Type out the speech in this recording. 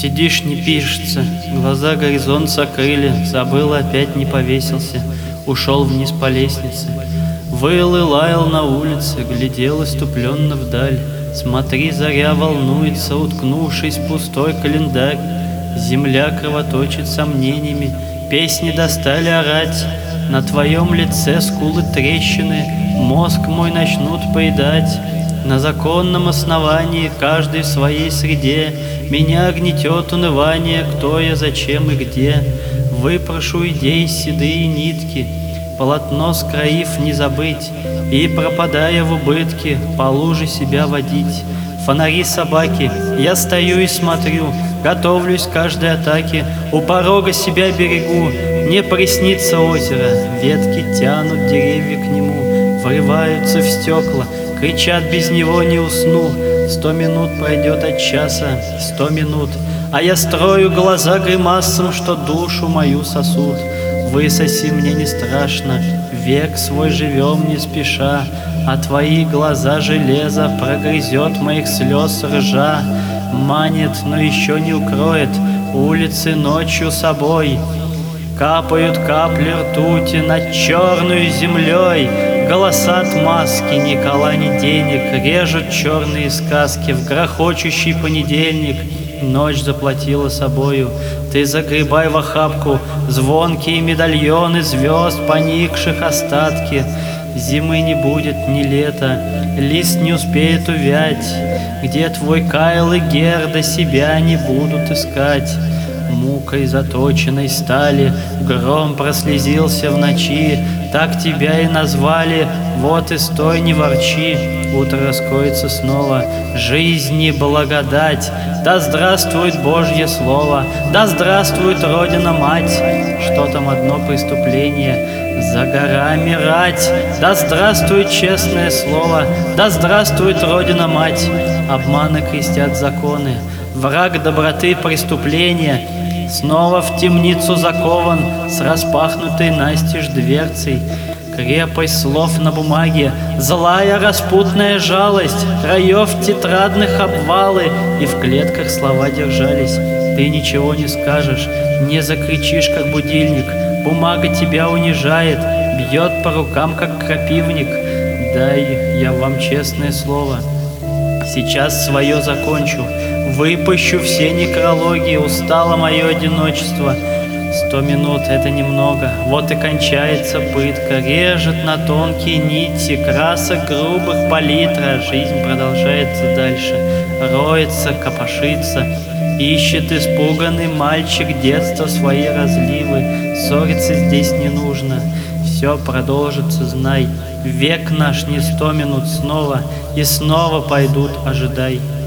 Сидишь, не пишется, глаза горизонт закрыли, забыл, опять не повесился, ушел вниз по лестнице. Выл и лаял на улице, глядел иступленно вдаль. Смотри, заря волнуется, уткнувшись в пустой календарь. Земля кровоточит сомнениями, песни достали орать. На твоем лице скулы трещины, мозг мой начнут поедать. На законном основании, каждый в своей среде, меня гнетет унывание, кто я, зачем и где. Выпрошу идей седые нитки, полотно скроив не забыть, и, пропадая в убытке, по луже себя водить. Фонари собаки, я стою и смотрю, готовлюсь к каждой атаке, у порога себя берегу, мне приснится озеро, ветки тянут деревья к нему, врываются в стекла, кричат: без него не усну. 100 минут пройдет от часа, 100 минут, а я строю глаза гримасом, что душу мою сосут. Высоси, мне не страшно, век свой живем не спеша, а твои глаза железо прогрызет моих слез ржа. Манит, но еще не укроет улицы ночью собой. Капают капли ртути над черной землей. Голоса маски, ни кола, ни денег, режут черные сказки в грохочущий понедельник. Ночь заплатила собою, ты загребай в охапку звонкие медальоны звезд, поникших остатки. Зимы не будет, ни лета, лист не успеет увять, где твой Кайл и Герда себя не будут искать. Мукой заточенной стали гром прослезился в ночи, так тебя и назвали, вот и стой, не ворчи. Утро раскроется снова, жизни благодать, да здравствует Божье Слово, да здравствует Родина-Мать. Что там одно преступление, за горами рать, да здравствует честное слово, да здравствует Родина-Мать. Обманы крестят законы, враг доброты преступления, снова в темницу закован с распахнутой настежь дверцей. Крепость слов на бумаге, злая распутная жалость, краев тетрадных обвалы, и в клетках слова держались. Ты ничего не скажешь, не закричишь, как будильник, бумага тебя унижает, бьет по рукам, как крапивник. Дай я вам честное слово, сейчас свое закончу, выпущу все некрологи, устало мое одиночество. 100 минут — это немного, вот и кончается пытка, режет на тонкие нити красок грубых палитра. Жизнь продолжается дальше, роется, копошится, ищет испуганный мальчик детства свои разливы. Ссориться здесь не нужно, все продолжится, знай, век наш не 100 минут снова, и снова пойдут, ожидай.